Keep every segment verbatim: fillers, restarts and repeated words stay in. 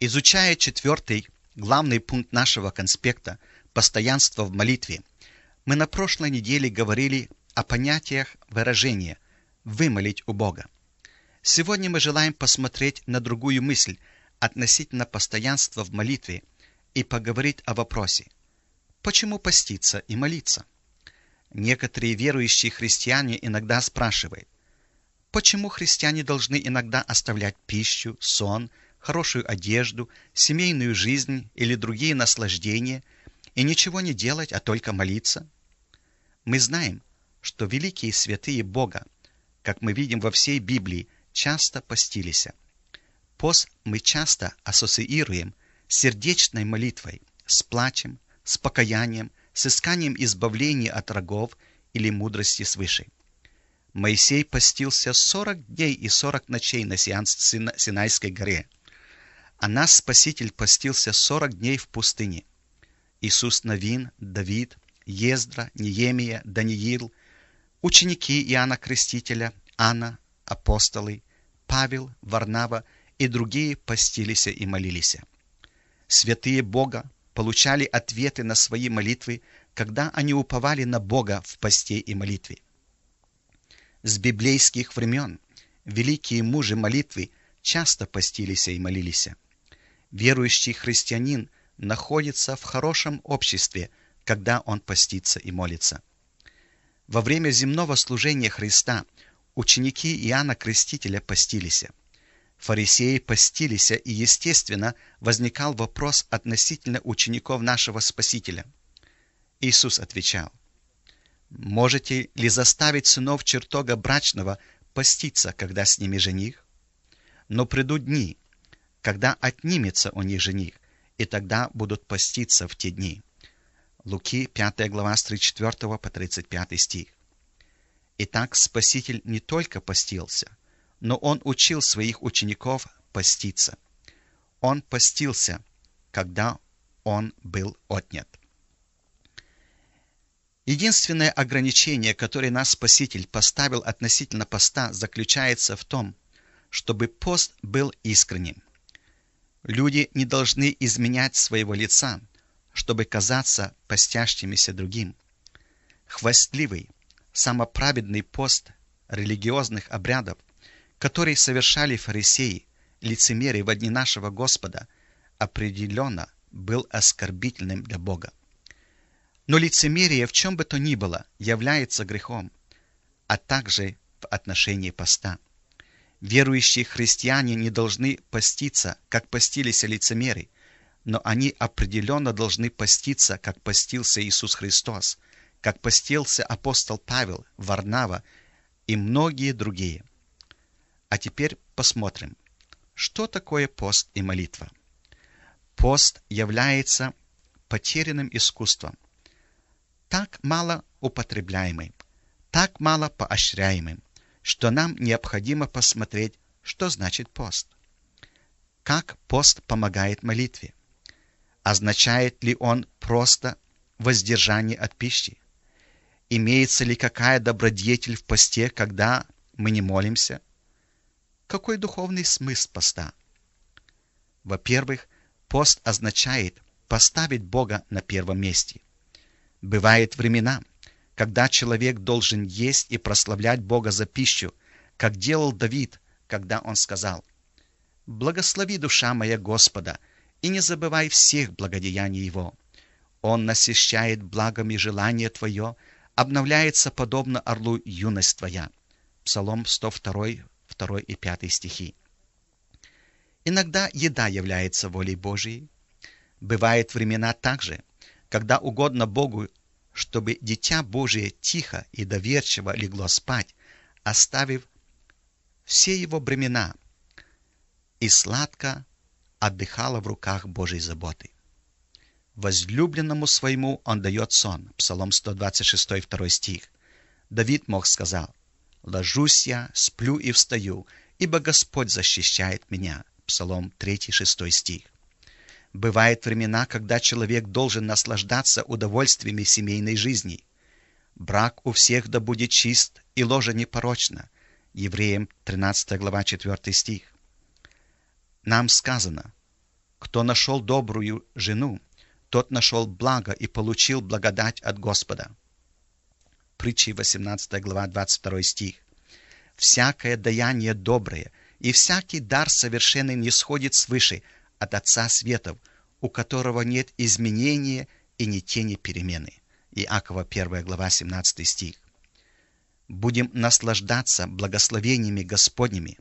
Изучая четвертый главный пункт нашего конспекта «Постоянство в молитве», мы на прошлой неделе говорили о понятиях выражения «вымолить у Бога». Сегодня мы желаем посмотреть на другую мысль относительно постоянства в молитве и поговорить о вопросе «почему поститься и молиться?». Некоторые верующие христиане иногда спрашивают, почему христиане должны иногда оставлять пищу, сон, хорошую одежду, семейную жизнь или другие наслаждения и ничего не делать, а только молиться? Мы знаем, что великие святые Бога, как мы видим во всей Библии, часто постились. Пост мы часто ассоциируем с сердечной молитвой, с плачем, с покаянием, с исканием избавления от врагов или мудрости свыше. Моисей постился сорок дней и сорок ночей на Синайской горе, а наш Спаситель постился сорок дней в пустыне. Иисус Навин, Давид, Ездра, Неемия, Даниил, ученики Иоанна Крестителя, Анна, апостолы, Павел, Варнава и другие постились и молились. Святые Бога получали ответы на свои молитвы, когда они уповали на Бога в посте и молитве. С библейских времен великие мужи молитвы часто постились и молились. Верующий христианин находится в хорошем обществе, когда он постится и молится. Во время земного служения Христа ученики Иоанна Крестителя постились. Фарисеи постились, и, естественно, возникал вопрос относительно учеников нашего Спасителя. Иисус отвечал: «Можете ли заставить сынов чертога брачного поститься, когда с ними жених? Но придут дни, когда отнимется у них жених, и тогда будут поститься в те дни». Луки, пятая глава, с тридцать четвёртого по тридцать пятый стих. Итак, Спаситель не только постился, но Он учил своих учеников поститься. Он постился, когда Он был отнят. Единственное ограничение, которое наш Спаситель поставил относительно поста, заключается в том, чтобы пост был искренним. Люди не должны изменять своего лица, чтобы казаться постящимися другим. Хвастливый, самоправедный пост религиозных обрядов, который совершали фарисеи, лицемеры во дни нашего Господа, определенно был оскорбительным для Бога. Но лицемерие в чем бы то ни было является грехом, а также в отношении поста. Верующие христиане не должны поститься, как постились лицемеры, но они определенно должны поститься, как постился Иисус Христос, как постился апостол Павел, Варнава и многие другие. А теперь посмотрим, что такое пост и молитва. Пост является потерянным искусством, так мало употребляемым, так мало поощряемым, что нам необходимо посмотреть, что значит пост. Как пост помогает молитве? Означает ли он просто воздержание от пищи? Имеется ли какая добродетель в посте, когда мы не молимся? Какой духовный смысл поста? Во-первых, пост означает поставить Бога на первом месте. Бывают времена, когда человек должен есть и прославлять Бога за пищу, как делал Давид, когда он сказал: «Благослови, душа моя, Господа, и не забывай всех благодеяний Его. Он насыщает благами желание Твое, обновляется подобно орлу юность Твоя». Псалом сто два, второй и пятый стихи. Иногда еда является волей Божией. Бывают времена также, когда угодно Богу, чтобы дитя Божие тихо и доверчиво легло спать, оставив все его бремена, и сладко отдыхало в руках Божьей заботы. Возлюбленному своему он дает сон. Псалом сто двадцать шесть, второй стих. Давид мог сказать: «Ложусь я, сплю и встаю, ибо Господь защищает меня». Псалом три, шестой стих. Бывают времена, когда человек должен наслаждаться удовольствиями семейной жизни. Брак у всех да будет чист, и ложа непорочна. Евреям тринадцатая глава, четвёртый стих. Нам сказано: Кто нашел добрую жену, тот нашел благо и получил благодать от Господа. Притчи восемнадцатая глава, двадцать второй стих. Всякое даяние доброе и всякий дар совершенный не сходит свыше от Отца Светов, у которого нет изменения и ни тени перемены. Иакова первая глава, семнадцатый стих. Будем наслаждаться благословениями Господними.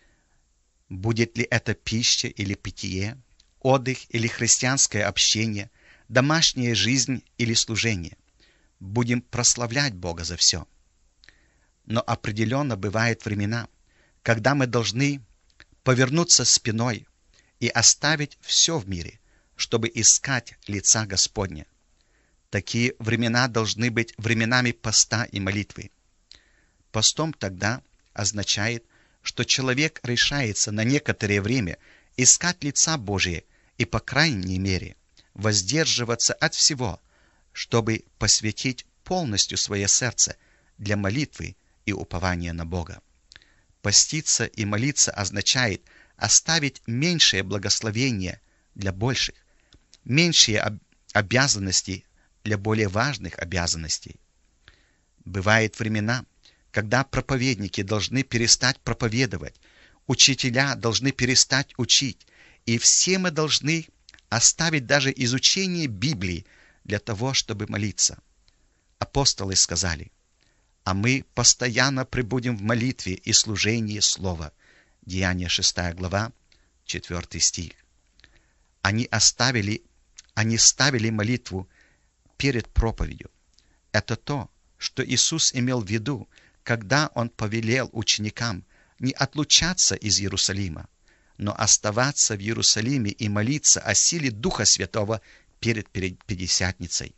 Будет ли это пища или питье, отдых или христианское общение, домашняя жизнь или служение. Будем прославлять Бога за все. Но определенно бывают времена, когда мы должны повернуться спиной и оставить все в мире, чтобы искать лица Господня. Такие времена должны быть временами поста и молитвы. Постом тогда означает, что человек решается на некоторое время искать лица Божие и, по крайней мере, воздерживаться от всего, чтобы посвятить полностью свое сердце для молитвы и упования на Бога. Поститься и молиться означает оставить меньшее благословение для больших, меньшие об- обязанности для более важных обязанностей. Бывают времена, когда проповедники должны перестать проповедовать, учителя должны перестать учить, и все мы должны оставить даже изучение Библии для того, чтобы молиться. Апостолы сказали: «А мы постоянно пребудем в молитве и служении Слова». Деяния шестая глава, четвёртый стих. Они оставили, они ставили молитву перед проповедью. Это то, что Иисус имел в виду, когда Он повелел ученикам не отлучаться из Иерусалима, но оставаться в Иерусалиме и молиться о силе Духа Святого перед Пятидесятницей.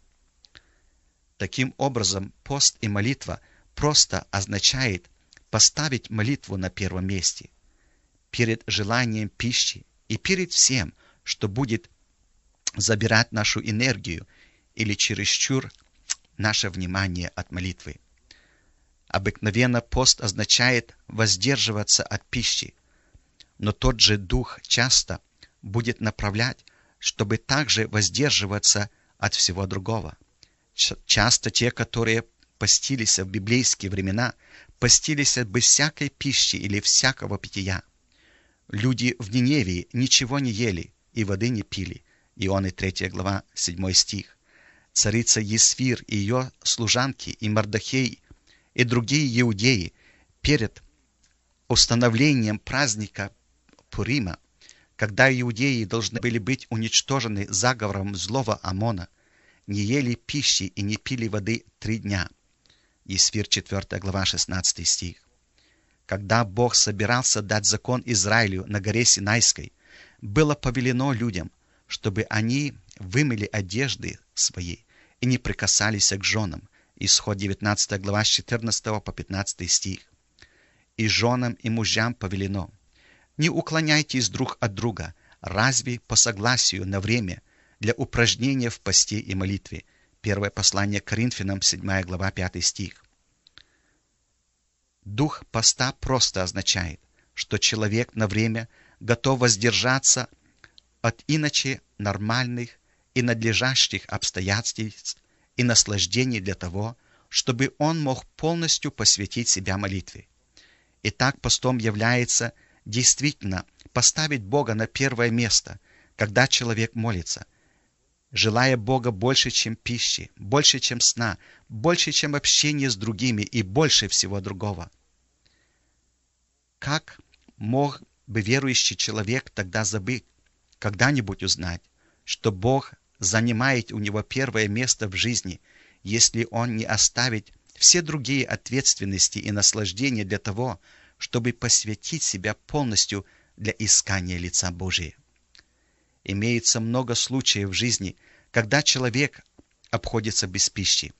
Таким образом, пост и молитва просто означает поставить молитву на первом месте, перед желанием пищи и перед всем, что будет забирать нашу энергию или чересчур наше внимание от молитвы. Обыкновенно пост означает воздерживаться от пищи, но тот же Дух часто будет направлять, чтобы также воздерживаться от всего другого. Часто те, которые постились в библейские времена, постились без всякой пищи или всякого питья. Люди в Ниневии ничего не ели и воды не пили. Ионы третья глава, седьмой стих. Царица Есфир и ее служанки, и Мардохей, и другие иудеи перед установлением праздника Пурима, когда иудеи должны были быть уничтожены заговором злого Амона, не ели пищи и не пили воды три дня. Есфир четвёртая глава, шестнадцатый стих. Когда Бог собирался дать закон Израилю на горе Синайской, было повелено людям, чтобы они вымыли одежды свои и не прикасались к женам. Исход девятнадцатая глава, с четырнадцатого по пятнадцатый стих. И женам, и мужьям повелено: не уклоняйтесь друг от друга, разве по согласию на время, для упражнения в посте и молитве. Первое послание к Коринфянам, седьмая глава, пятый стих. Дух поста просто означает, что человек на время готов воздержаться от иначе нормальных и надлежащих обстоятельств и наслаждений для того, чтобы он мог полностью посвятить себя молитве. Итак, постом является действительно поставить Бога на первое место, когда человек молится, желая Бога больше, чем пищи, больше, чем сна, больше, чем общения с другими и больше всего другого. Как мог бы верующий человек тогда забыть, когда-нибудь узнать, что Бог занимает у него первое место в жизни, если он не оставит все другие ответственности и наслаждения для того, чтобы посвятить себя полностью для искания лица Божия? Имеется много случаев в жизни, когда человек обходится без пищи.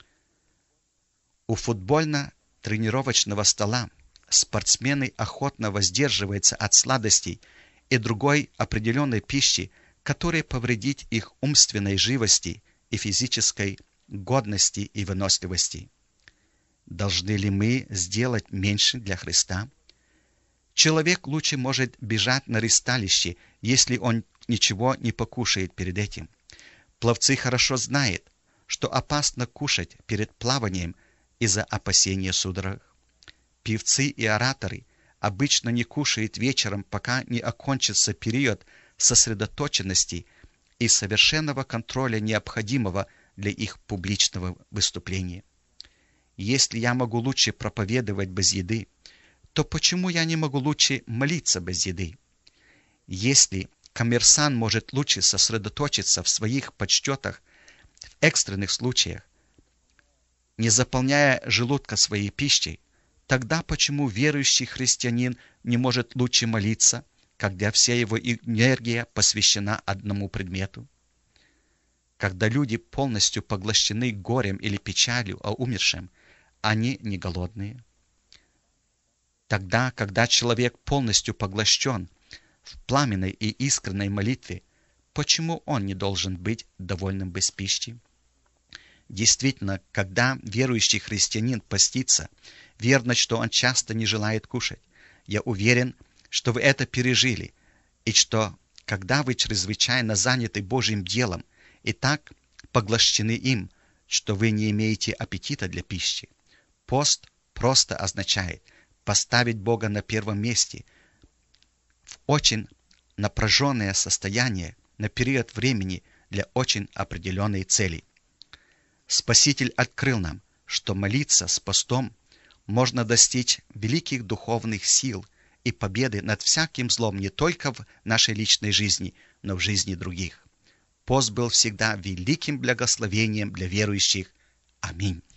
У футбольно-тренировочного стола спортсмены охотно воздерживаются от сладостей и другой определенной пищи, которая повредит их умственной живости и физической годности и выносливости. Должны ли мы сделать меньше для Христа? Человек лучше может бежать на ристалище, если он ничего не покушает перед этим. Пловцы хорошо знают, что опасно кушать перед плаванием из-за опасения судорог. Певцы и ораторы обычно не кушают вечером, пока не окончится период сосредоточенности и совершенного контроля, необходимого для их публичного выступления. Если я могу лучше проповедовать без еды, то почему я не могу лучше молиться без еды? Если коммерсант может лучше сосредоточиться в своих подсчетах в экстренных случаях, не заполняя желудка своей пищей, тогда почему верующий христианин не может лучше молиться, когда вся его энергия посвящена одному предмету? Когда люди полностью поглощены горем или печалью о умершем, они не голодные. Тогда, когда человек полностью поглощен в пламенной и искренней молитве, почему он не должен быть довольным без пищи? Действительно, когда верующий христианин постится, верно, что он часто не желает кушать. Я уверен, что вы это пережили, и что, когда вы чрезвычайно заняты Божьим делом и так поглощены им, что вы не имеете аппетита для пищи, пост просто означает поставить Бога на первом месте в очень напряженное состояние на период времени для очень определенной цели. Спаситель открыл нам, что молиться с постом можно достичь великих духовных сил и победы над всяким злом не только в нашей личной жизни, но в жизни других. Пост был всегда великим благословением для верующих. Аминь.